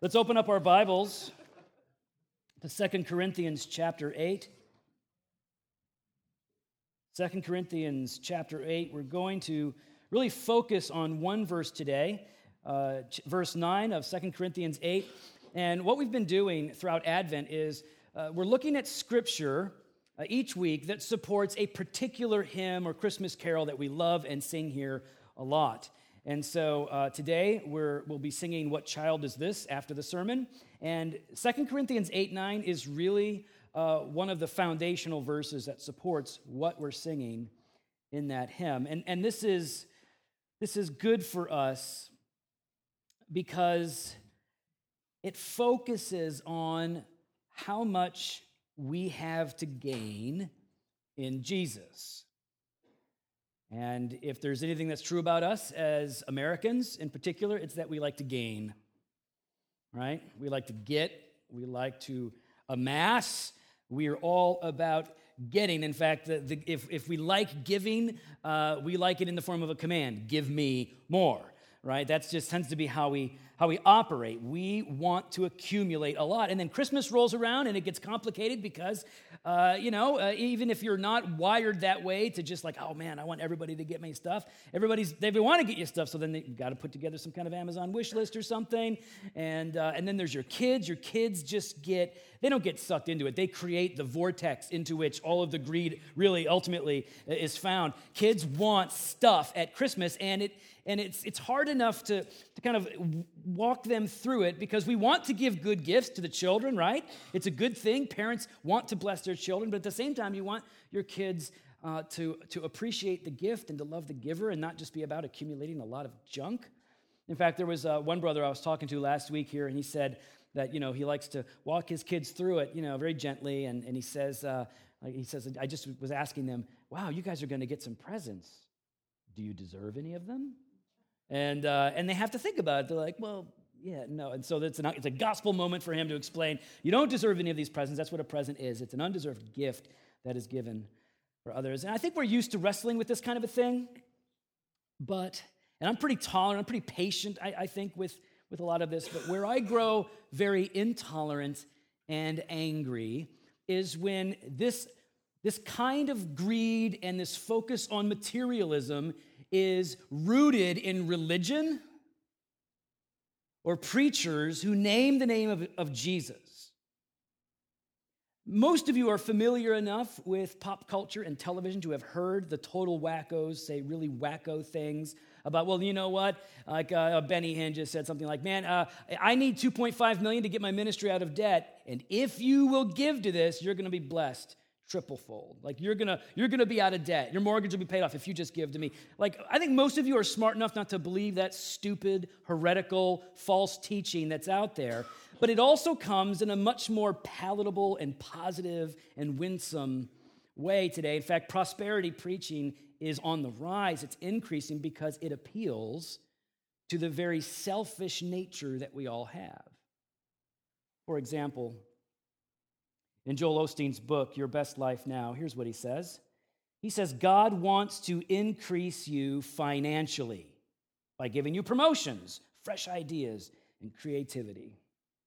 Let's open up our Bibles to 2 Corinthians chapter 8. 2 Corinthians chapter 8, we're going to really focus on one verse today, verse 9 of 2 Corinthians 8. And what we've been doing throughout Advent is we're looking at Scripture each week that supports a particular hymn or Christmas carol that we love and sing here a lot. And so today we'll be singing What Child Is This after the sermon. And 2 Corinthians 8:9 is really one of the foundational verses that supports what we're singing in that hymn. And this is good for us because it focuses on how much we have to gain in Jesus. And if there's anything that's true about us as Americans in particular, it's that we like to gain, right? We like to get, we like to amass. We are all about getting. In fact, if we like giving, we like it in the form of a command, give me more, right? That just tends to be how we operate. We want to accumulate a lot. And then Christmas rolls around and it gets complicated because, even if you're not wired that way to just like, oh man, I want everybody to get me stuff. They want to get you stuff, so then you've got to put together some kind of Amazon wish list or something. And then there's your kids. Your kids they don't get sucked into it. They create the vortex into which all of the greed really ultimately is found. Kids want stuff at Christmas, and it's hard enough to kind of walk them through it because we want to give good gifts to the children, right? It's a good thing. Parents want to bless their children, but at the same time, you want your kids to appreciate the gift and to love the giver and not just be about accumulating a lot of junk. In fact, there was one brother I was talking to last week here, and he said that, he likes to walk his kids through it, very gently, and he says, I just was asking them, wow, you guys are going to get some presents. Do you deserve any of them? And they have to think about it. They're like, well, yeah, no. And so it's a gospel moment for him to explain, you don't deserve any of these presents. That's what a present is. It's an undeserved gift that is given for others. And I think we're used to wrestling with this kind of a thing. And I'm pretty tolerant, I'm pretty patient, I think, with a lot of this. But where I grow very intolerant and angry is when this kind of greed and this focus on materialism is rooted in religion or preachers who name the name of Jesus. Most of you are familiar enough with pop culture and television to have heard the total wackos say really wacko things about, well, you know what? Like Benny Hinn just said something like, man, I need $2.5 million to get my ministry out of debt, and if you will give to this, you're going to be blessed triple-fold. Like you're gonna be out of debt. Your mortgage will be paid off if you just give to me. Like I think most of you are smart enough not to believe that stupid, heretical, false teaching that's out there. But it also comes in a much more palatable and positive and winsome way today. In fact, prosperity preaching is on the rise. It's increasing because it appeals to the very selfish nature that we all have. For example, in Joel Osteen's book, Your Best Life Now, here's what he says. He says, God wants to increase you financially by giving you promotions, fresh ideas, and creativity.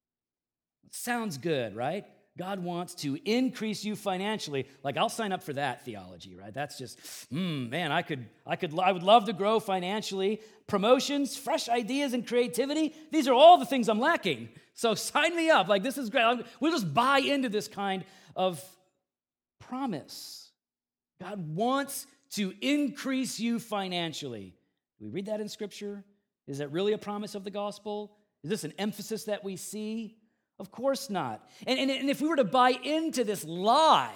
Sounds good, right? God wants to increase you financially. Like, I'll sign up for that theology, right? That's just, man, I would love to grow financially. Promotions, fresh ideas, and creativity, these are all the things I'm lacking. So sign me up. Like, this is great. We'll just buy into this kind of promise. God wants to increase you financially. Do we read that in Scripture? Is that really a promise of the gospel? Is this an emphasis that we see? Of course not. And if we were to buy into this lie,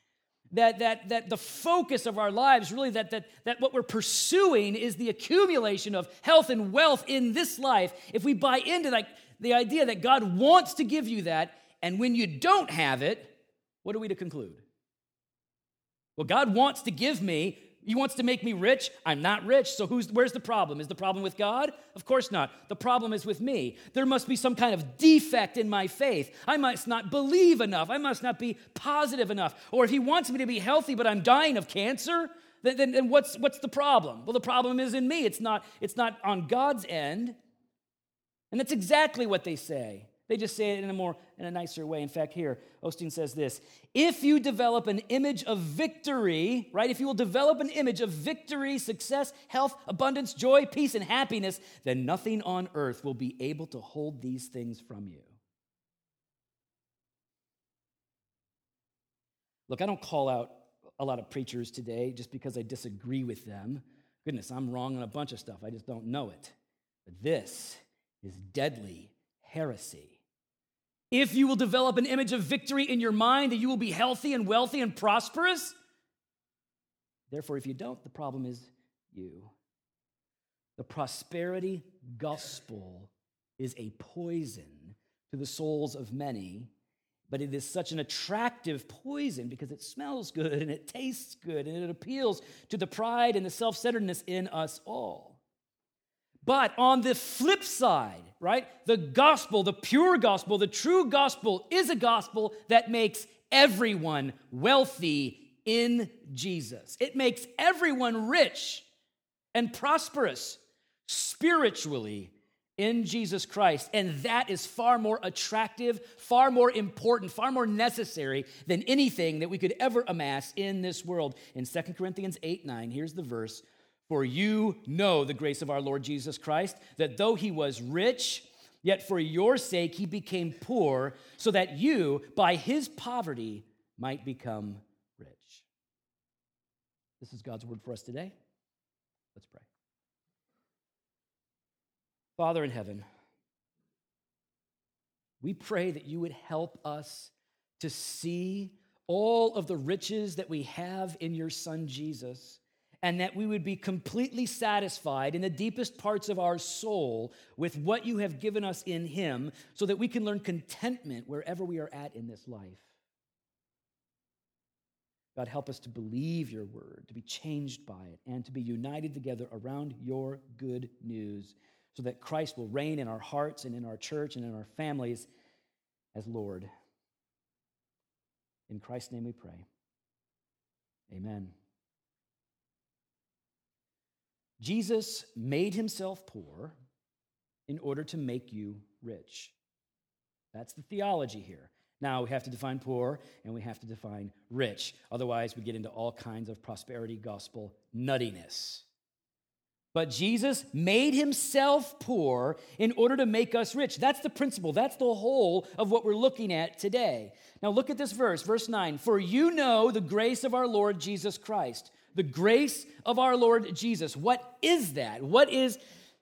that the focus of our lives, really that what we're pursuing is the accumulation of health and wealth in this life, if we buy into the idea that God wants to give you that, and when you don't have it, what are we to conclude? Well, God wants to give me. He wants to make me rich. I'm not rich, so where's the problem? Is the problem with God? Of course not. The problem is with me. There must be some kind of defect in my faith. I must not believe enough. I must not be positive enough. Or if he wants me to be healthy, but I'm dying of cancer, then what's the problem? Well, the problem is in me. It's not on God's end. And that's exactly what they say. They just say it in a nicer way. In fact, here, Osteen says this: if you develop an image of victory, right? If you will develop an image of victory, success, health, abundance, joy, peace, and happiness, then nothing on earth will be able to hold these things from you. Look, I don't call out a lot of preachers today just because I disagree with them. Goodness, I'm wrong on a bunch of stuff. I just don't know it. But this is deadly heresy. If you will develop an image of victory in your mind, that you will be healthy and wealthy and prosperous. Therefore, if you don't, the problem is you. The prosperity gospel is a poison to the souls of many, but it is such an attractive poison because it smells good and it tastes good and it appeals to the pride and the self-centeredness in us all. But on the flip side, right, the gospel, the pure gospel, the true gospel is a gospel that makes everyone wealthy in Jesus. It makes everyone rich and prosperous spiritually in Jesus Christ. And that is far more attractive, far more important, far more necessary than anything that we could ever amass in this world. In 2 Corinthians 8:9, here's the verse: for you know the grace of our Lord Jesus Christ, that though he was rich, yet for your sake he became poor, so that you, by his poverty, might become rich. This is God's word for us today. Let's pray. Father in heaven, we pray that you would help us to see all of the riches that we have in your Son Jesus, and that we would be completely satisfied in the deepest parts of our soul with what you have given us in him, so that we can learn contentment wherever we are at in this life. God, help us to believe your word, to be changed by it, and to be united together around your good news, so that Christ will reign in our hearts and in our church and in our families as Lord. In Christ's name we pray. Amen. Jesus made himself poor in order to make you rich. That's the theology here. Now we have to define poor and we have to define rich. Otherwise, we get into all kinds of prosperity gospel nuttiness. But Jesus made himself poor in order to make us rich. That's the principle. That's the whole of what we're looking at today. Now look at this verse, verse 9. For you know the grace of our Lord Jesus Christ. The grace of our Lord Jesus. What is that? What is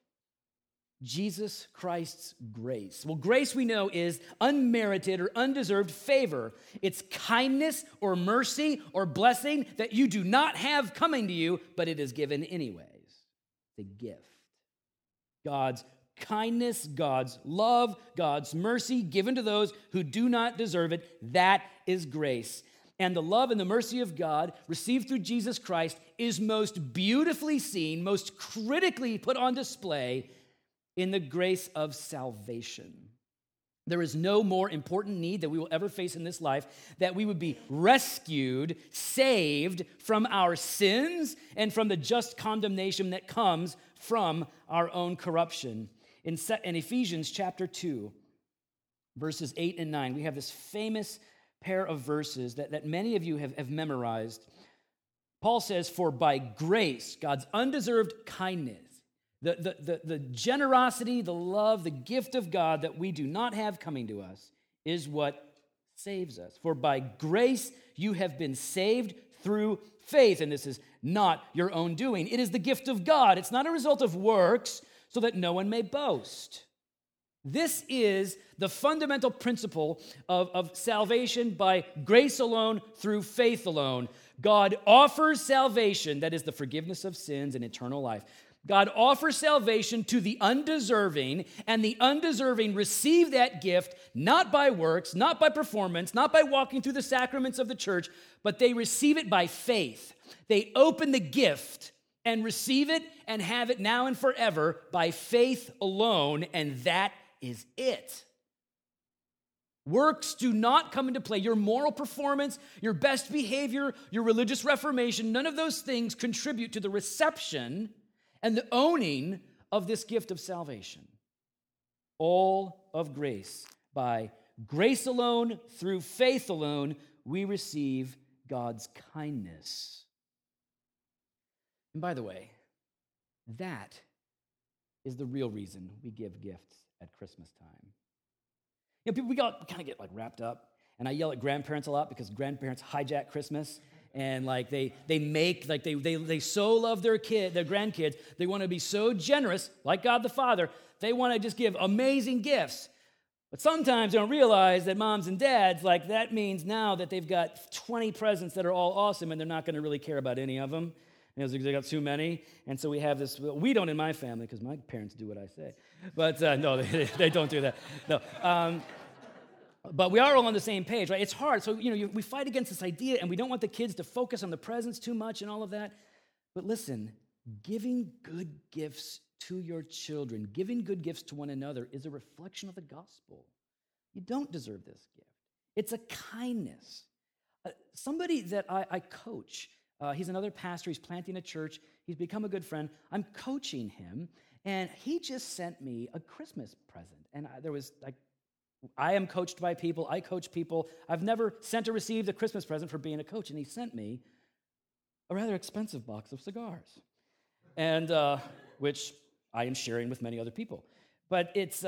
Jesus Christ's grace? Well, grace we know is unmerited or undeserved favor. It's kindness or mercy or blessing that you do not have coming to you, but it is given anyways. It's a gift. God's kindness, God's love, God's mercy given to those who do not deserve it. That is grace. And the love and the mercy of God received through Jesus Christ is most beautifully seen, most critically put on display in the grace of salvation. There is no more important need that we will ever face in this life that we would be rescued, saved from our sins and from the just condemnation that comes from our own corruption. In Ephesians chapter 2, verses 8 and 9, we have this famous pair of verses that many of you have memorized. Paul says, for by grace, God's undeserved kindness, the generosity, the love, the gift of God that we do not have coming to us is what saves us. For by grace you have been saved through faith, and this is not your own doing. It is the gift of God. It's not a result of works, so that no one may boast. This is the fundamental principle of salvation by grace alone, through faith alone. God offers salvation, that is the forgiveness of sins and eternal life. God offers salvation to the undeserving, and the undeserving receive that gift not by works, not by performance, not by walking through the sacraments of the church, but they receive it by faith. They open the gift and receive it and have it now and forever by faith alone, and that is it. Works do not come into play. Your moral performance, your best behavior, your religious reformation, none of those things contribute to the reception and the owning of this gift of salvation. All of grace by grace alone, through faith alone, we receive God's kindness. And by the way, that is the real reason we give gifts at Christmas time. You know, people, we kind of get like wrapped up, and I yell at grandparents a lot because grandparents hijack Christmas, and like they so love their grandkids, they want to be so generous, like God the Father, they want to just give amazing gifts. But sometimes they don't realize that moms and dads, like that means now that they've got 20 presents that are all awesome, and they're not going to really care about any of them. You know, they got too many, and so we have this. We don't in my family because my parents do what I say, but no, they don't do that. No, but we are all on the same page, right? It's hard, so we fight against this idea, and we don't want the kids to focus on the presents too much and all of that. But listen, giving good gifts to your children, giving good gifts to one another, is a reflection of the gospel. You don't deserve this gift. It's a kindness. Somebody that I coach. He's another pastor. He's planting a church. He's become a good friend. I'm coaching him, and he just sent me a Christmas present. And I am coached by people. I coach people. I've never sent or received a Christmas present for being a coach, and he sent me a rather expensive box of cigars, and which I am sharing with many other people. But it's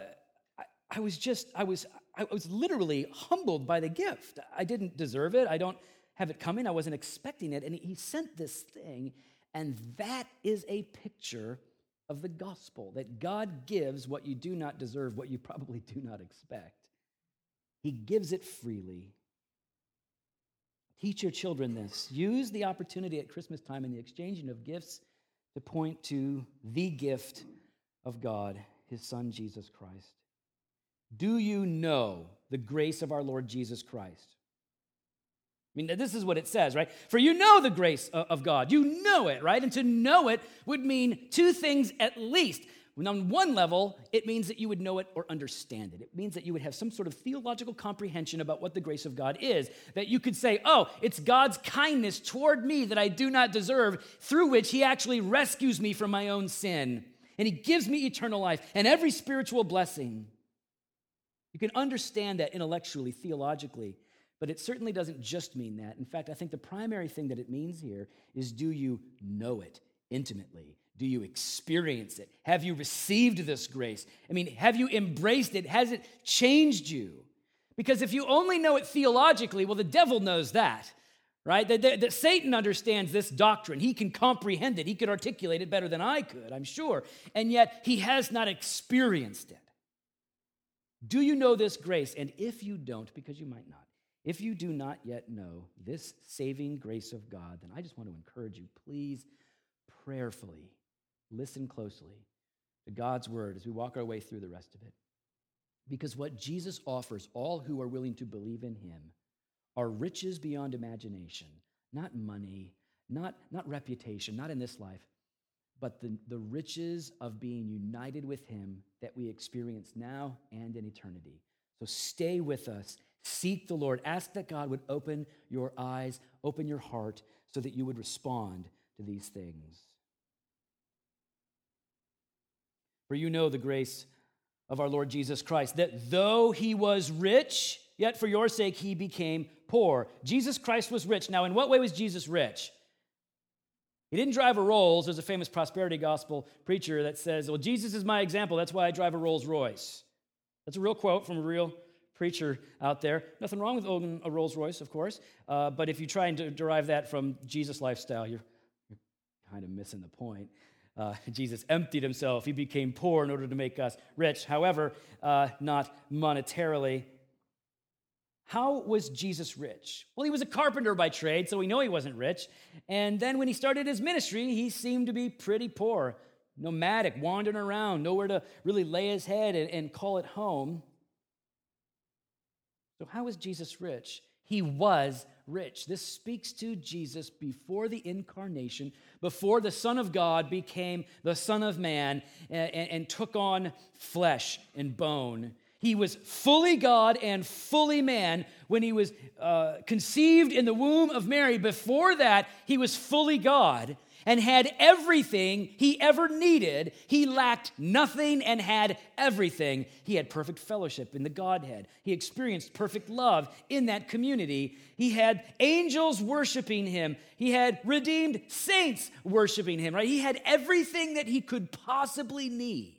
I was literally humbled by the gift. I didn't deserve it. I don't have it coming. I wasn't expecting it. And he sent this thing, and that is a picture of the gospel, that God gives what you do not deserve, what you probably do not expect. He gives it freely. Teach your children this. Use the opportunity at Christmas time in the exchanging of gifts to point to the gift of God, his Son, Jesus Christ. Do you know the grace of our Lord Jesus Christ? I mean, this is what it says, right? For you know the grace of God. You know it, right? And to know it would mean two things at least. On one level, it means that you would know it or understand it. It means that you would have some sort of theological comprehension about what the grace of God is. That you could say, oh, it's God's kindness toward me that I do not deserve, through which he actually rescues me from my own sin. And he gives me eternal life and every spiritual blessing. You can understand that intellectually, theologically, but it certainly doesn't just mean that. In fact, I think the primary thing that it means here is, do you know it intimately? Do you experience it? Have you received this grace? I mean, have you embraced it? Has it changed you? Because if you only know it theologically, well, the devil knows that, right? That Satan understands this doctrine. He can comprehend it. He could articulate it better than I could, I'm sure. And yet, he has not experienced it. Do you know this grace? And if you don't, because you might not, if you do not yet know this saving grace of God, then I just want to encourage you, please, prayerfully, listen closely to God's word as we walk our way through the rest of it. Because what Jesus offers all who are willing to believe in him are riches beyond imagination, not money, not reputation, not in this life, but the riches of being united with him that we experience now and in eternity. So stay with us. Seek the Lord. Ask that God would open your eyes, open your heart, so that you would respond to these things. For you know the grace of our Lord Jesus Christ, that though he was rich, yet for your sake he became poor. Jesus Christ was rich. Now, in what way was Jesus rich? He didn't drive a Rolls. There's a famous prosperity gospel preacher that says, well, Jesus is my example. That's why I drive a Rolls Royce. That's a real quote from a real preacher out there. Nothing wrong with owning a Rolls Royce, of course. But if you try and derive that from Jesus' lifestyle, you're kind of missing the point. Jesus emptied himself. He became poor in order to make us rich. However, not monetarily. How was Jesus rich? Well, he was a carpenter by trade, so we know he wasn't rich. And then when he started his ministry, he seemed to be pretty poor, nomadic, wandering around, nowhere to really lay his head and call it home. So how was Jesus rich? He was rich. This speaks to Jesus before the incarnation, before the Son of God became the Son of Man and took on flesh and bone. He was fully God and fully man when he was conceived in the womb of Mary. Before that, he was fully God. and had everything he ever needed. He lacked nothing and had everything. He had perfect fellowship in the Godhead. He experienced perfect love in that community. He had angels worshiping him. He had redeemed saints worshiping him, right? He had everything that he could possibly need.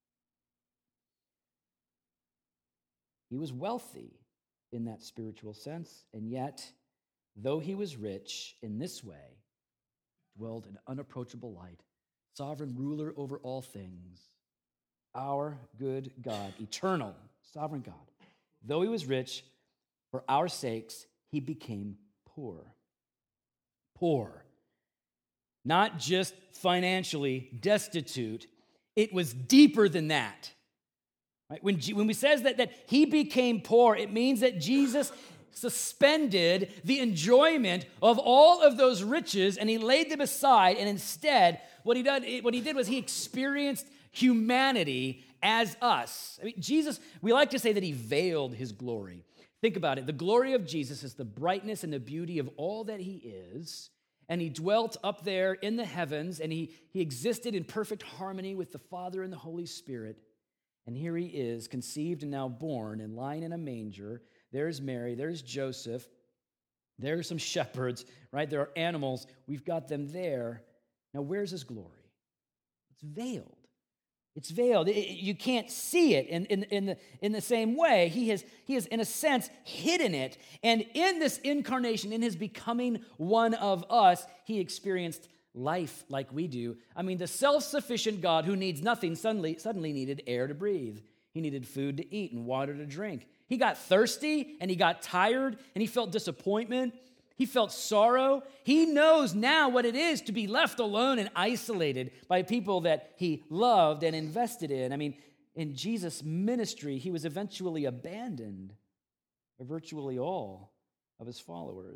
He was wealthy in that spiritual sense, and yet, though he was rich in this way, dwelled in unapproachable light, sovereign ruler over all things, our good God, eternal, sovereign God. Though he was rich, for our sakes, he became poor. Poor. Not just financially destitute, it was deeper than that. Right? When we says that he became poor, it means that Jesus suspended the enjoyment of all of those riches and he laid them aside, and instead what he did was he experienced humanity as us. I mean, Jesus, we like to say that he veiled his glory. Think about it. The glory of Jesus is the brightness and the beauty of all that he is, and he dwelt up there in the heavens, and he existed in perfect harmony with the Father and the Holy Spirit. And here he is, conceived and now born and lying in a manger. There's Mary, there's Joseph, there's some shepherds, right? There are animals. We've got them there. Now, where's his glory? It's veiled. It's veiled. You can't see it in the same way. He has, in a sense, hidden it. And in this incarnation, in his becoming one of us, he experienced life like we do. I mean, the self-sufficient God who needs nothing suddenly needed air to breathe. He needed food to eat and water to drink. He got thirsty and he got tired and he felt disappointment. He felt sorrow. He knows now what it is to be left alone and isolated by people that he loved and invested in. I mean, in Jesus' ministry, he was eventually abandoned by virtually all of his followers.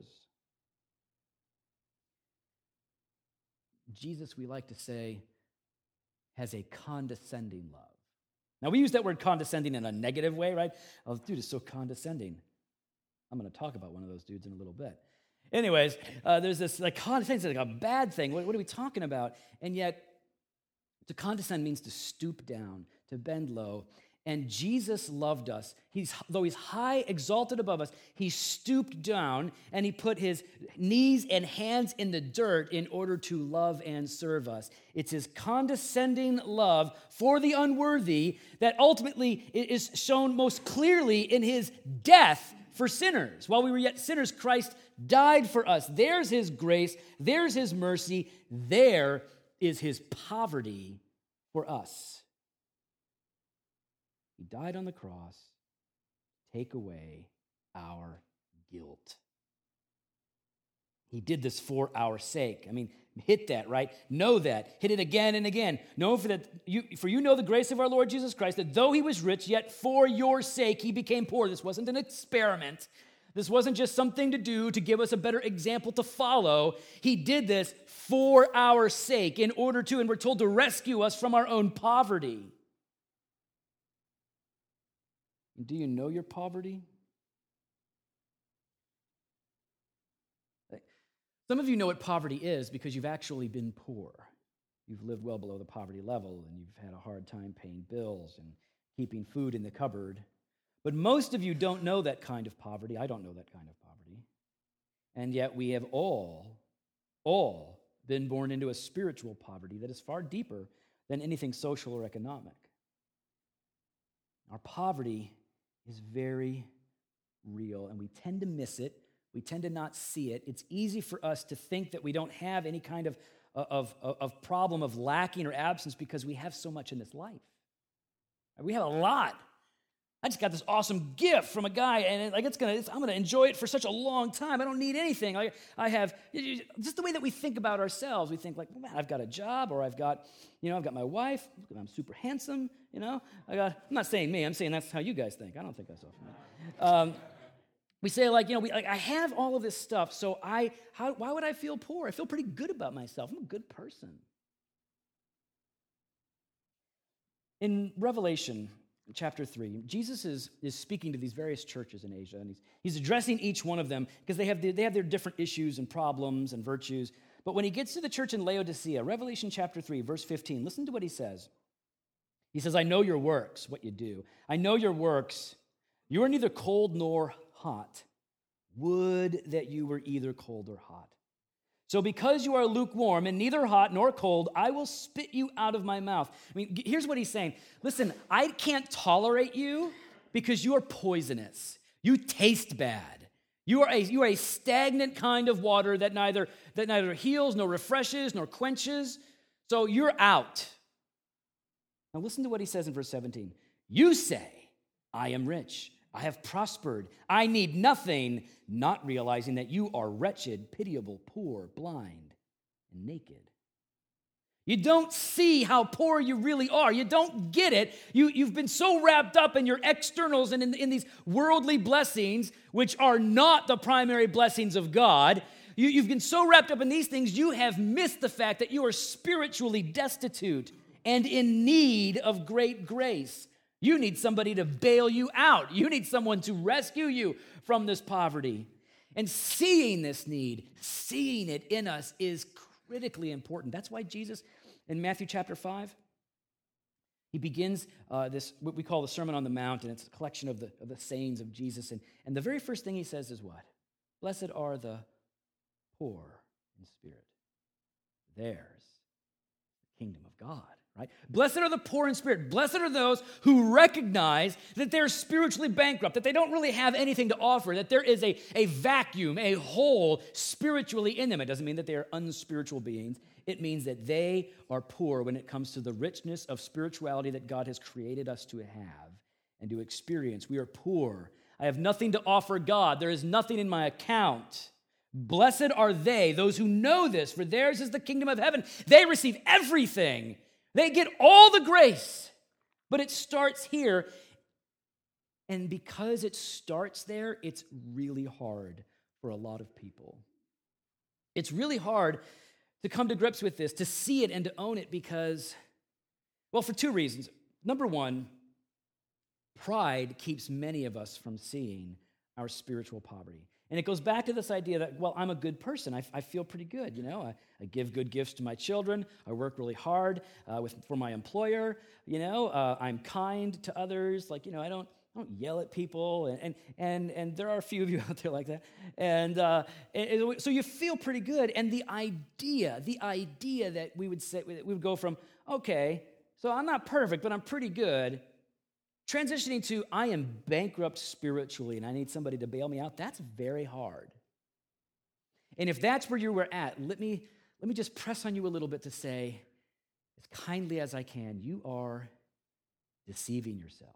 Jesus, we like to say, has a condescending love. Now, we use that word condescending in a negative way, right? Oh, dude is so condescending. I'm going to talk about one of those dudes in a little bit. Anyways, there's this like condescending, like a bad thing. What are we talking about? And yet, to condescend means to stoop down, to bend low. And Jesus loved us. Though he's high, exalted above us, he stooped down and he put his knees and hands in the dirt in order to love and serve us. It's his condescending love for the unworthy that ultimately is shown most clearly in his death for sinners. While we were yet sinners, Christ died for us. There's his grace. There's his mercy. There is his poverty for us. He died on the cross to take away our guilt. He did this for our sake. I mean, hit that, right? Know that. Hit it again and again. Know for you know the grace of our Lord Jesus Christ, that though he was rich, yet for your sake he became poor. This wasn't an experiment. This wasn't just something to do to give us a better example to follow. He did this for our sake in order to, and we're told, to rescue us from our own poverty. Do you know your poverty? Some of you know what poverty is because you've actually been poor. You've lived well below the poverty level, and you've had a hard time paying bills and keeping food in the cupboard. But most of you don't know that kind of poverty. I don't know that kind of poverty. And yet we have all been born into a spiritual poverty that is far deeper than anything social or economic. Our poverty is very real, and we tend to miss it. We tend to not see it. It's easy for us to think that we don't have any kind of problem of lacking or absence because we have so much in this life. We have a lot. I just got this awesome gift from a guy, and I'm gonna enjoy it for such a long time. I don't need anything. I have just the way that we think about ourselves. We think like, well, man, I've got a job, or I've got my wife. I'm super handsome. I'm not saying me. I'm saying that's how you guys think. I don't think that's so. We say I have all of this stuff. So why would I feel poor? I feel pretty good about myself. I'm a good person. In Revelation chapter 3, Jesus is speaking to these various churches in Asia, and he's addressing each one of them because they have their different issues and problems and virtues. But when he gets to the church in Laodicea, Revelation chapter 3, verse 15, listen to what he says. He says, I know your works, what you do. I know your works. You are neither cold nor hot. Would that you were either cold or hot. So because you are lukewarm and neither hot nor cold, I will spit you out of my mouth. I mean, here's what he's saying. Listen, I can't tolerate you because you are poisonous. You taste bad. You are a stagnant kind of water that neither heals, nor refreshes, nor quenches. So you're out. Now listen to what he says in verse 17. You say, I am rich. I have prospered. I need nothing, not realizing that you are wretched, pitiable, poor, blind, and naked. You don't see how poor you really are. You don't get it. You've been so wrapped up in your externals and in these worldly blessings, which are not the primary blessings of God. You've been so wrapped up in these things, you have missed the fact that you are spiritually destitute and in need of great grace. You need somebody to bail you out. You need someone to rescue you from this poverty. And seeing this need, seeing it in us is critically important. That's why Jesus, in Matthew chapter 5, he begins this, what we call the Sermon on the Mount, and it's a collection of the sayings of Jesus. And the very first thing he says is what? Blessed are the poor in spirit. Theirs the kingdom of God. Right? Blessed are the poor in spirit. Blessed are those who recognize that they're spiritually bankrupt, that they don't really have anything to offer, that there is a vacuum, a hole spiritually in them. It doesn't mean that they are unspiritual beings. It means that they are poor when it comes to the richness of spirituality that God has created us to have and to experience. We are poor. I have nothing to offer God. There is nothing in my account. Blessed are they, those who know this, for theirs is the kingdom of heaven. They receive everything. They get all the grace, but it starts here. And because it starts there, it's really hard for a lot of people. It's really hard to come to grips with this, to see it and to own it because, well, for two reasons. Number one, pride keeps many of us from seeing our spiritual poverty. And it goes back to this idea that, well, I'm a good person. I feel pretty good, you know. I give good gifts to my children. I work really hard for my employer. You know, I'm kind to others. Like, you know, I don't yell at people. And there are a few of you out there like that. And so you feel pretty good. And the idea that we would go from, okay, so I'm not perfect, but I'm pretty good, transitioning to, I am bankrupt spiritually and I need somebody to bail me out, that's very hard. And if that's where you were at, let me just press on you a little bit to say, as kindly as I can, you are deceiving yourself.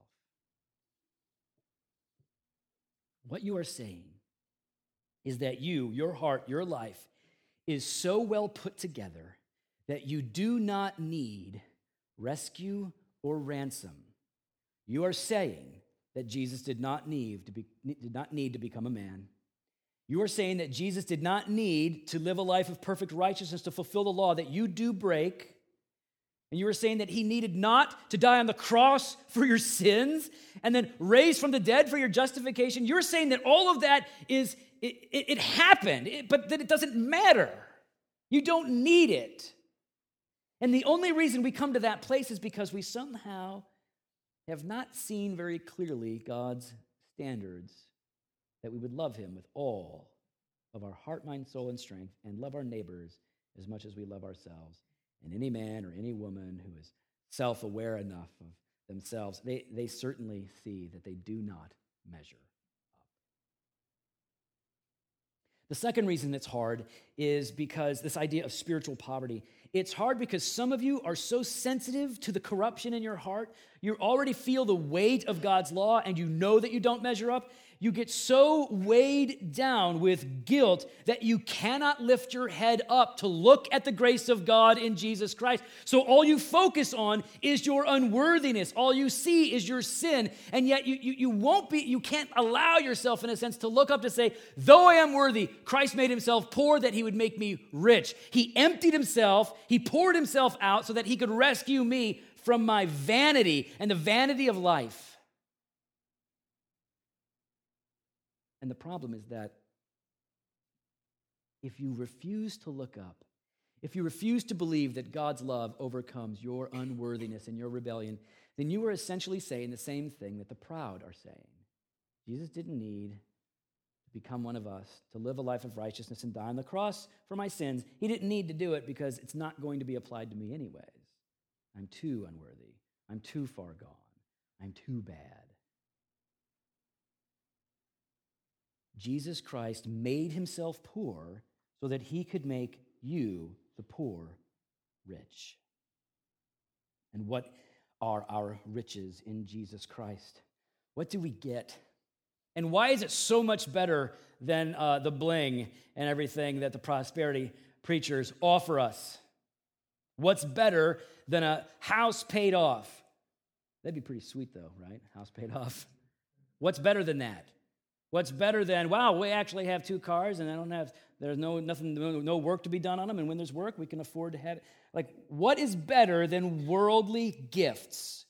What you are saying is that your heart, your life is so well put together that you do not need rescue or ransom. You are saying that Jesus did not need to become a man. You are saying that Jesus did not need to live a life of perfect righteousness to fulfill the law that you do break. And you are saying that he needed not to die on the cross for your sins and then raised from the dead for your justification. You're saying that all of that it happened, but that it doesn't matter. You don't need it. And the only reason we come to that place is because we somehow have not seen very clearly God's standards, that we would love him with all of our heart, mind, soul, and strength, and love our neighbors as much as we love ourselves. And any man or any woman who is self-aware enough of themselves, they certainly see that they do not measure up. The second reason it's hard is because this idea of spiritual poverty. It's hard because some of you are so sensitive to the corruption in your heart. You already feel the weight of God's law and you know that you don't measure up. You get so weighed down with guilt that you cannot lift your head up to look at the grace of God in Jesus Christ. So all you focus on is your unworthiness. All you see is your sin. And yet you can't allow yourself, in a sense, to look up to say, though I am worthy, Christ made himself poor that he would make me rich. He emptied himself. He poured himself out so that he could rescue me from my vanity and the vanity of life. And the problem is that if you refuse to look up if you refuse to believe that God's love overcomes your unworthiness and your rebellion, then you are essentially saying the same thing that the proud are saying. Jesus didn't need to become one of us, to live a life of righteousness and die on the cross for my sins. He didn't need to do it because it's not going to be applied to me anyways. I'm too unworthy. I'm too far gone. I'm too bad. Jesus Christ made himself poor so that he could make you, the poor, rich. And what are our riches in Jesus Christ? What do we get? And why is it so much better than the bling and everything that the prosperity preachers offer us? What's better than a house paid off? That'd be pretty sweet though, right? House paid off. What's better than that? What's better than, wow, we actually have 2 cars and there's no work to be done on them, and when there's work, we can afford to have it. Like, what is better than worldly gifts?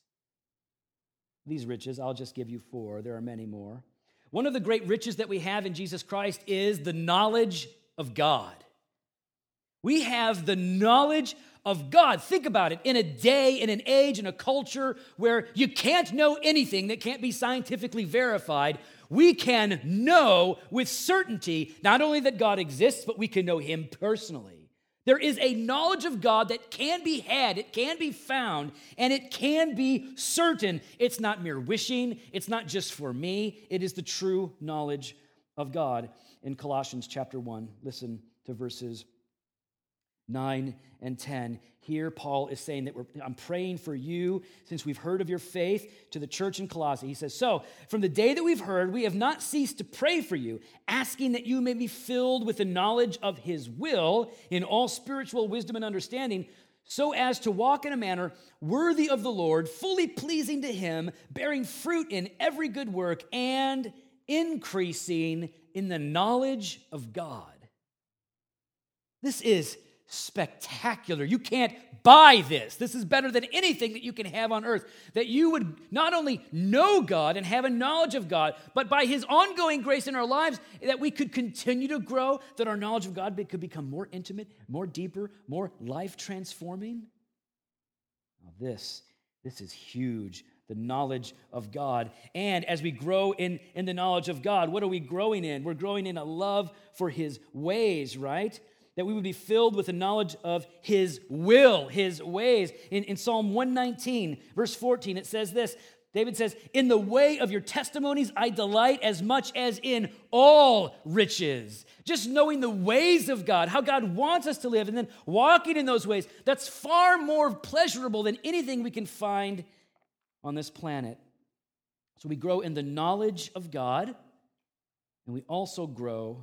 These riches, I'll just give you 4. There are many more. One of the great riches that we have in Jesus Christ is the knowledge of God. We have the knowledge of God. Think about it. In a day, in an age, in a culture where you can't know anything that can't be scientifically verified, we can know with certainty not only that God exists, but we can know him personally. There is a knowledge of God that can be had, it can be found, and it can be certain. It's not mere wishing, it's not just for me, it is the true knowledge of God. In Colossians chapter 1, listen to verses 9 and 10. Here, Paul is saying that I'm praying for you since we've heard of your faith to the church in Colossae. He says, so, from the day that we've heard, we have not ceased to pray for you, asking that you may be filled with the knowledge of his will in all spiritual wisdom and understanding, so as to walk in a manner worthy of the Lord, fully pleasing to him, bearing fruit in every good work, and increasing in the knowledge of God. This is spectacular. You can't buy this. This is better than anything that you can have on earth. That you would not only know God and have a knowledge of God, but by his ongoing grace in our lives, that we could continue to grow, that our knowledge of God could become more intimate, more deeper, more life-transforming. Now this is huge. The knowledge of God. And as we grow in the knowledge of God, what are we growing in? We're growing in a love for his ways, right? That we would be filled with the knowledge of his will, his ways. In Psalm 119, verse 14, it says this. David says, in the way of your testimonies I delight as much as in all riches. Just knowing the ways of God, how God wants us to live, and then walking in those ways, that's far more pleasurable than anything we can find on this planet. So we grow in the knowledge of God, and we also grow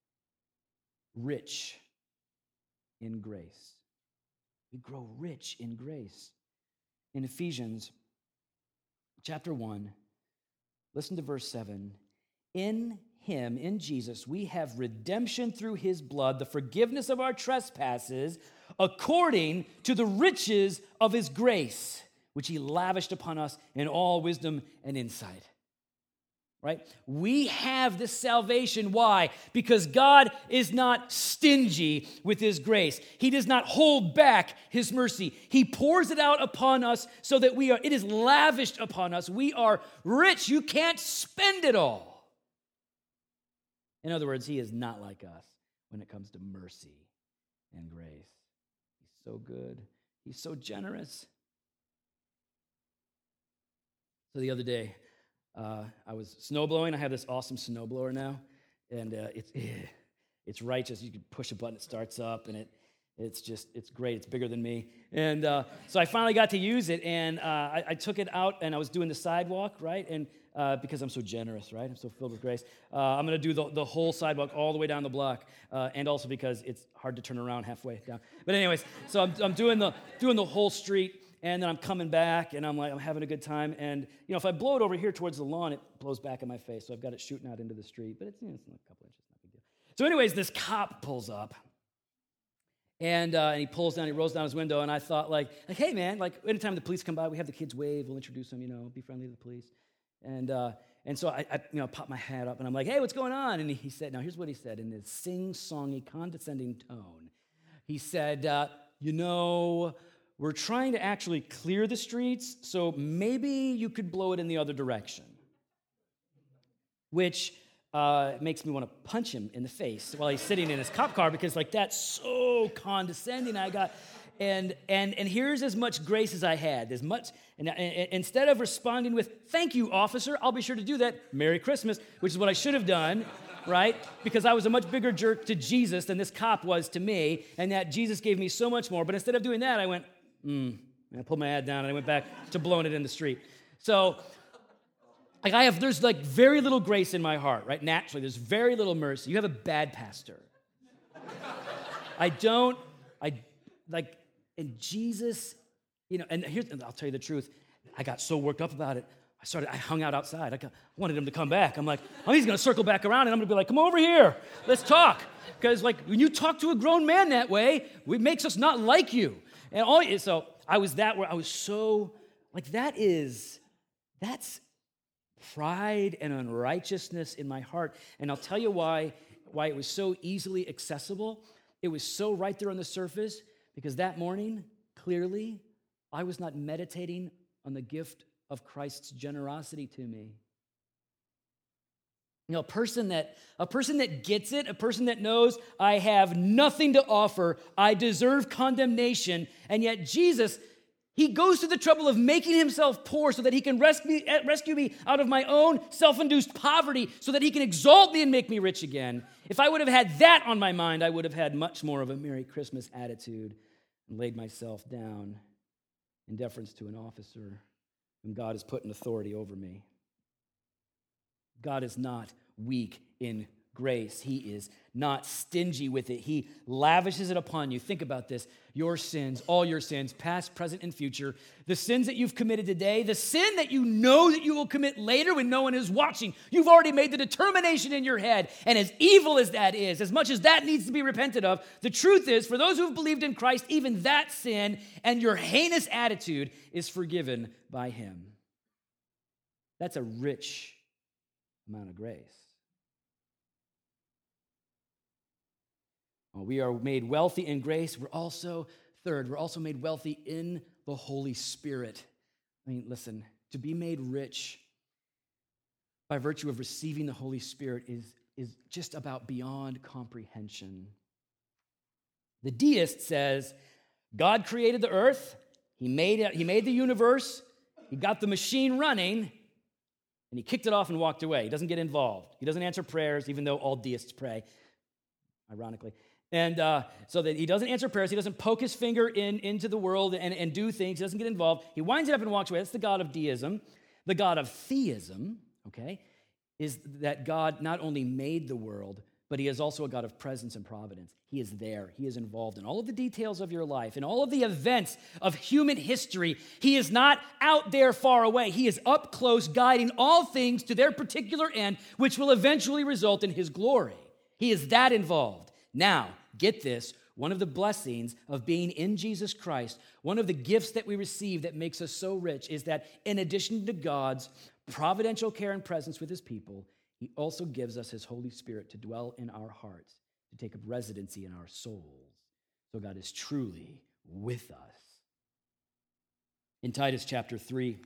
rich in grace. We grow rich in grace. In Ephesians chapter 1, listen to verse 7. In him, in Jesus, we have redemption through his blood, the forgiveness of our trespasses, according to the riches of his grace, which he lavished upon us in all wisdom and insight. Right? We have this salvation. Why? Because God is not stingy with his grace. He does not hold back his mercy. He pours it out upon us so that it is lavished upon us. We are rich. You can't spend it all. In other words, he is not like us when it comes to mercy and grace. He's so good. He's so generous. So the other day, I was snowblowing. I have this awesome snowblower now, and it's righteous. You can push a button, it starts up, and it's great. It's bigger than me. And so I finally got to use it, and I took it out, and I was doing the sidewalk, right? And because I'm so generous, right? I'm so filled with grace. I'm going to do the whole sidewalk all the way down the block, and also because it's hard to turn around halfway down. But anyways, so I'm doing the whole street. And then I'm coming back, and I'm having a good time. And, if I blow it over here towards the lawn, it blows back in my face. So I've got it shooting out into the street. But it's a couple inches, not a big deal. So anyways, this cop pulls up. And he pulls down, he rolls down his window. And I thought, hey, man, anytime the police come by, we have the kids wave. We'll introduce them, be friendly to the police. And so I pop my hat up, and I'm like, hey, what's going on? And he said, now here's what he said in this sing-songy, condescending tone. he said, we're trying to actually clear the streets, so maybe you could blow it in the other direction. Which makes me want to punch him in the face while he's sitting in his cop car, because that's so condescending. And here's as much grace as I had, and instead of responding with, "Thank you, officer, I'll be sure to do that, Merry Christmas," which is what I should have done, right? Because I was a much bigger jerk to Jesus than this cop was to me, and that Jesus gave me so much more. But instead of doing that, I went, and I pulled my head down, and I went back to blowing it in the street. So, there's very little grace in my heart, right? Naturally, there's very little mercy. You have a bad pastor. And Jesus, and I'll tell you the truth. I got so worked up about it. I hung out outside. I wanted him to come back. I'm like, he's going to circle back around, and I'm going to be like, come over here. Let's talk. Because, when you talk to a grown man that way, it makes us not like you. So I was where I was so, that's pride and unrighteousness in my heart. And I'll tell you why it was so easily accessible. It was so right there on the surface, because that morning, clearly, I was not meditating on the gift of Christ's generosity to me. A person that gets it, a person that knows I have nothing to offer, I deserve condemnation, and yet Jesus, he goes to the trouble of making himself poor so that he can rescue me out of my own self-induced poverty, so that he can exalt me and make me rich again. If I would have had that on my mind, I would have had much more of a Merry Christmas attitude and laid myself down in deference to an officer whom God has put in authority over me. God is not weak in grace. He is not stingy with it. He lavishes it upon you. Think about this. Your sins, all your sins, past, present, and future, the sins that you've committed today, the sin that you know that you will commit later when no one is watching, you've already made the determination in your head. And as evil as that is, as much as that needs to be repented of, the truth is, for those who have believed in Christ, even that sin and your heinous attitude is forgiven by him. That's a rich amount of grace. We are made wealthy in grace. We're also made wealthy in the Holy Spirit. Listen, to be made rich by virtue of receiving the Holy Spirit is just about beyond comprehension. The deist says, God created the earth, he made the universe, he got the machine running, and he kicked it off and walked away. He doesn't get involved. He doesn't answer prayers, even though all deists pray, ironically. And so that he doesn't answer prayers, he doesn't poke his finger into the world and do things, he doesn't get involved. He winds it up and walks away. That's the God of deism. The God of theism, is that God not only made the world, but he is also a God of presence and providence. He is there. He is involved in all of the details of your life, in all of the events of human history. He is not out there far away. He is up close, guiding all things to their particular end, which will eventually result in his glory. He is that involved. Now, get this, one of the blessings of being in Jesus Christ, one of the gifts that we receive that makes us so rich is that in addition to God's providential care and presence with his people, he also gives us his Holy Spirit to dwell in our hearts, to take up residency in our souls. So God is truly with us. In Titus chapter 3,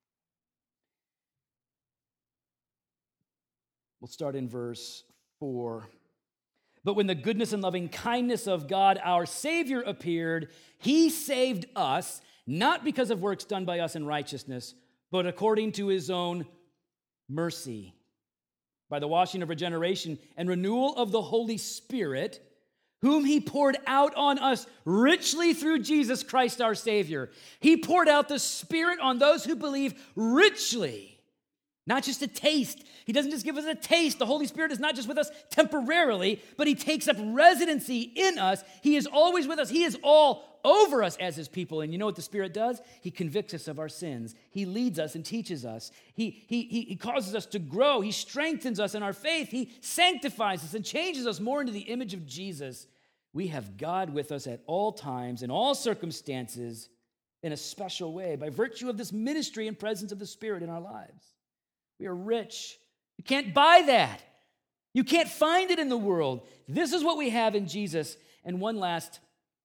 we'll start in verse 4. But when the goodness and loving kindness of God, our Savior, appeared, he saved us, not because of works done by us in righteousness, but according to his own mercy, by the washing of regeneration and renewal of the Holy Spirit, whom he poured out on us richly through Jesus Christ our Savior. He poured out the Spirit on those who believe richly. Not just a taste. He doesn't just give us a taste. The Holy Spirit is not just with us temporarily, but he takes up residency in us. He is always with us. He is all over us as his people. And you know what the Spirit does? He convicts us of our sins. He leads us and teaches us. He causes us to grow. He strengthens us in our faith. He sanctifies us and changes us more into the image of Jesus. We have God with us at all times, in all circumstances, in a special way, by virtue of this ministry and presence of the Spirit in our lives. We are rich. You can't buy that. You can't find it in the world. This is what we have in Jesus. And one last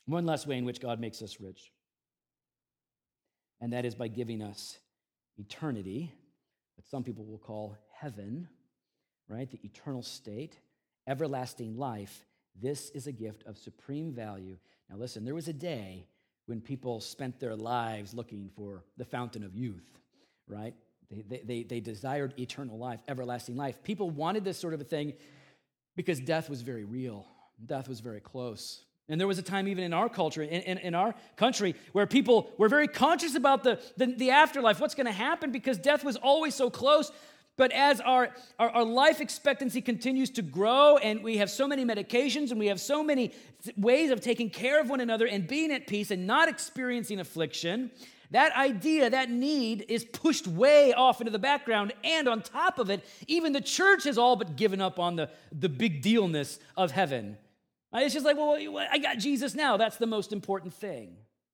One last way in which God makes us rich, and that is by giving us eternity, that some people will call heaven, right? The eternal state, everlasting life. This is a gift of supreme value. Now listen, there was a day when people spent their lives looking for the fountain of youth, right? They desired eternal life, everlasting life. People wanted this sort of a thing because death was very real. Death was very close. And there was a time even in our culture, in our country, where people were very conscious about the afterlife, what's going to happen, because death was always so close. But as our life expectancy continues to grow, and we have so many medications, and we have so many ways of taking care of one another and being at peace and not experiencing affliction, that idea, that need is pushed way off into the background. And on top of it, even the church has all but given up on the big dealness of heaven. It's just like, well, I got Jesus now. That's the most important thing.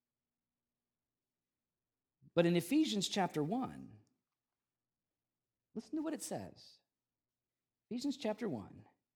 But in Ephesians chapter 1, listen to what it says. Ephesians chapter 1,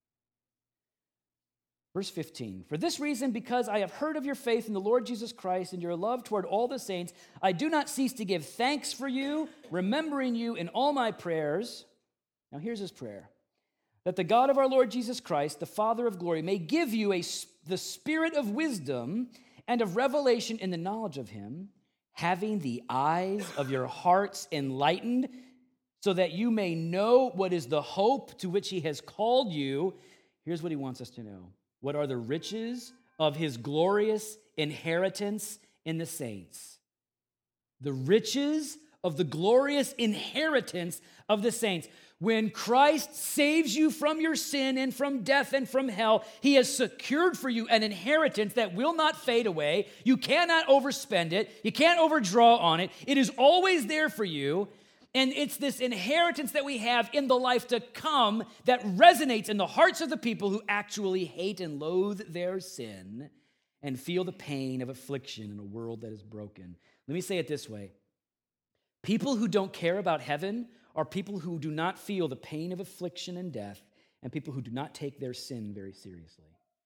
verse 15. For this reason, because I have heard of your faith in the Lord Jesus Christ and your love toward all the saints, I do not cease to give thanks for you, remembering you in all my prayers. Now here's his prayer. That the God of our Lord Jesus Christ, the Father of glory, may give you the spirit of wisdom and of revelation in the knowledge of him, having the eyes of your hearts enlightened, so that you may know what is the hope to which he has called you. Here's what he wants us to know. What are the riches of his glorious inheritance in the saints? The riches of the glorious inheritance of the saints. When Christ saves you from your sin and from death and from hell, he has secured for you an inheritance that will not fade away. You cannot overspend it. You can't overdraw on it. It is always there for you. And it's this inheritance that we have in the life to come that resonates in the hearts of the people who actually hate and loathe their sin and feel the pain of affliction in a world that is broken. Let me say it this way. People who don't care about heaven are people who do not feel the pain of affliction and death, and people who do not take their sin very seriously.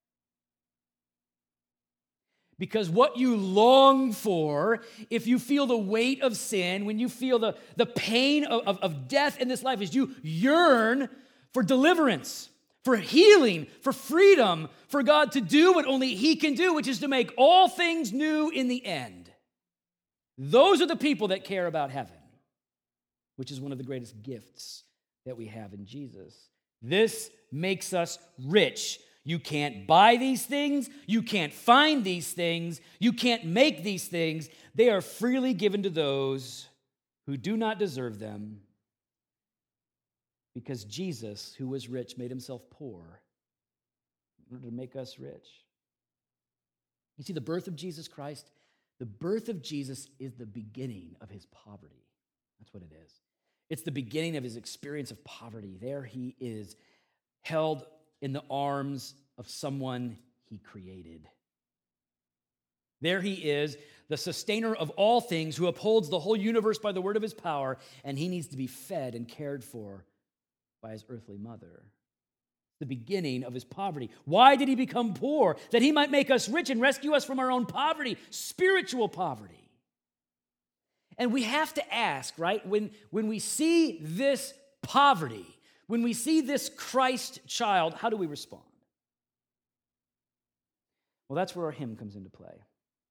Because what you long for, if you feel the weight of sin, when you feel the pain of death in this life, is you yearn for deliverance, for healing, for freedom, for God to do what only he can do, which is to make all things new in the end. Those are the people that care about heaven, which is one of the greatest gifts that we have in Jesus. This makes us rich. You can't buy these things. You can't find these things. You can't make these things. They are freely given to those who do not deserve them, because Jesus, who was rich, made himself poor in order to make us rich. You see, the birth of Jesus Christ, the birth of Jesus is the beginning of his poverty. That's what it is. It's the beginning of his experience of poverty. There he is, held in the arms of someone he created. There he is, the sustainer of all things, who upholds the whole universe by the word of his power, and he needs to be fed and cared for by his earthly mother. The beginning of his poverty. Why did he become poor? That he might make us rich and rescue us from our own poverty, spiritual poverty. And we have to ask, right, when we see this poverty, when we see this Christ child, how do we respond? Well, that's where our hymn comes into play.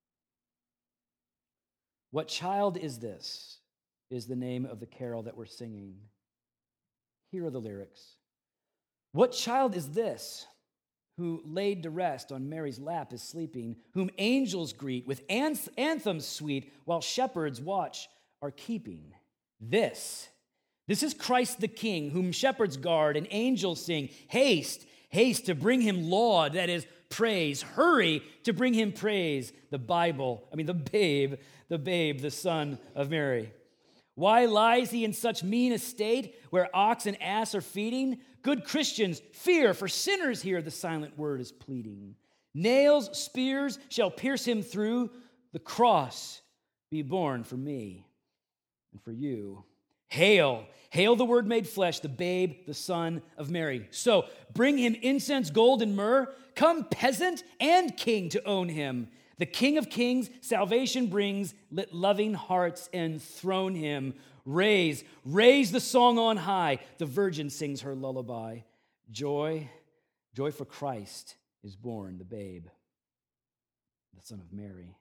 What child is this? Is the name of the carol that we're singing. Here are the lyrics. What child is this who laid to rest on Mary's lap is sleeping, whom angels greet with anthems sweet, while shepherds watch are keeping? This is Christ the King, whom shepherds guard and angels sing. Haste, haste to bring him laud, that is praise. Hurry to bring him praise. The babe, the son of Mary. Why lies he in such mean estate, where ox and ass are feeding? Good Christians, fear, for sinners here the silent word is pleading. Nails, spears shall pierce him through. The cross be borne for me and for you. Hail, hail the Word made flesh, the babe, the son of Mary. So bring him incense, gold, and myrrh. Come peasant and king to own him. The King of Kings, salvation brings, let loving hearts enthrone him. Raise the song on high. The virgin sings her lullaby. Joy for Christ is born, the babe, the Son of Mary.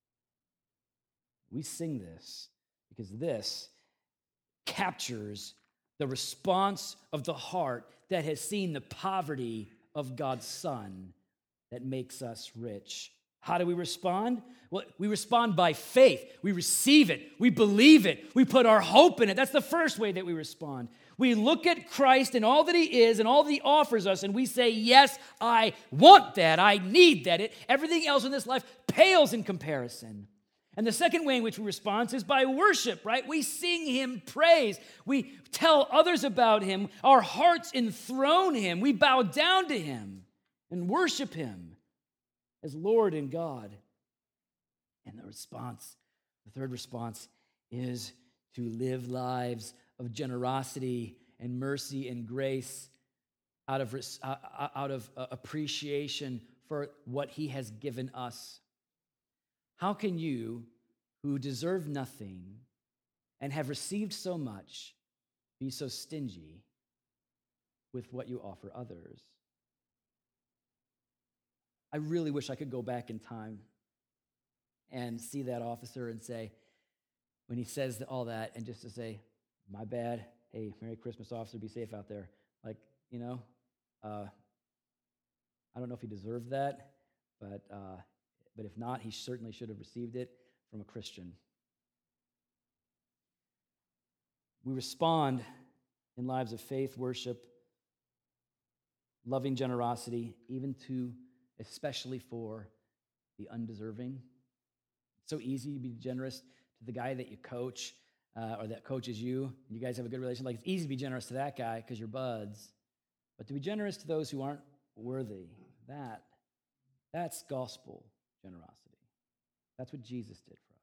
We sing this because this captures the response of the heart that has seen the poverty of God's Son that makes us rich. How do we respond? Well, we respond by faith. We receive it. We believe it. We put our hope in it. That's the first way that we respond. We look at Christ and all that he is and all that he offers us, and we say, yes, I want that. I need that. Everything else in this life pales in comparison. And the second way in which we respond is by worship, right? We sing him praise. We tell others about him. Our hearts enthrone him. We bow down to him and worship him as Lord and God. And the third response is to live lives of generosity and mercy and grace out of appreciation for what he has given us. How can you, who deserve nothing and have received so much, be so stingy with what you offer others? I really wish I could go back in time and see that officer and say, when he says all that, and just to say, my bad, hey, Merry Christmas, officer, be safe out there. Like, I don't know if he deserved that, but if not, he certainly should have received it from a Christian. We respond in lives of faith, worship, loving generosity, especially for the undeserving. It's so easy to be generous to the guy that you coach or that coaches you. You guys have a good relationship. Like, it's easy to be generous to that guy because you're buds. But to be generous to those who aren't worthy, that's gospel generosity. That's what Jesus did for us.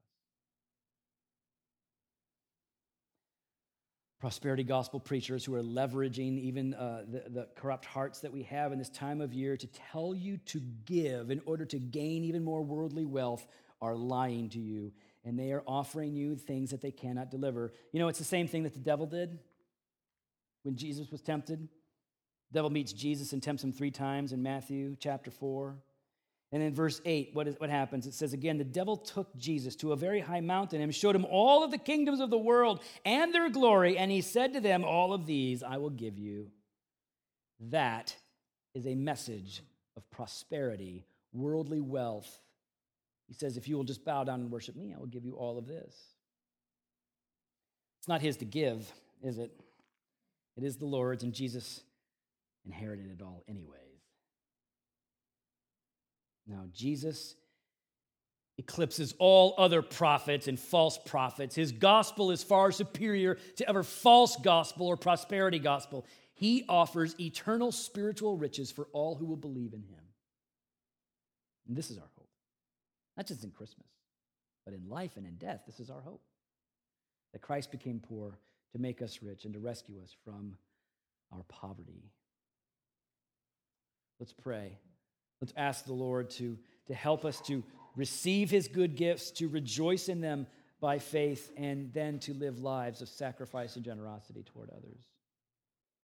Prosperity gospel preachers who are leveraging even the corrupt hearts that we have in this time of year to tell you to give in order to gain even more worldly wealth are lying to you, and they are offering you things that they cannot deliver. It's the same thing that the devil did when Jesus was tempted. The devil meets Jesus and tempts him 3 times in Matthew chapter 4. And in verse 8, what happens? It says again, the devil took Jesus to a very high mountain and showed him all of the kingdoms of the world and their glory, and he said to them, all of these I will give you. That is a message of prosperity, worldly wealth. He says, if you will just bow down and worship me, I will give you all of this. It's not his to give, is it? It is the Lord's, and Jesus inherited it all anyways. Now, Jesus eclipses all other prophets and false prophets. His gospel is far superior to ever false gospel or prosperity gospel. He offers eternal spiritual riches for all who will believe in him. And this is our hope. Not just in Christmas, but in life and in death. This is our hope. That Christ became poor to make us rich and to rescue us from our poverty. Let's pray. Let's ask the Lord to help us to receive his good gifts, to rejoice in them by faith, and then to live lives of sacrifice and generosity toward others.